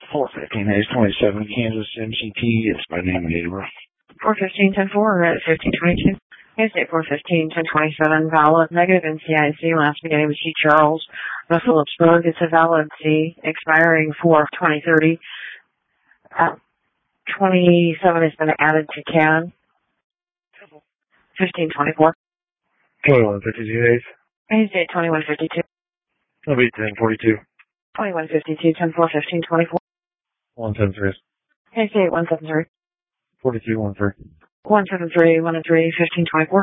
415 Hayes 27 Kansas MCT. It's by name and date of birth. 415 10-4 at 1522. Hayes date 415 1027. Valid negative NCIC. Last beginning with C. Charles. Phillipsburg. It's a valid C. Expiring 4/2030. 27 has been added to CAN. 1524. 2152 Hayes. Hayes date 2152. That'll be 1042. 2152 10-4 1524. 173. Hayes date 173. 4213. 173 103 1524.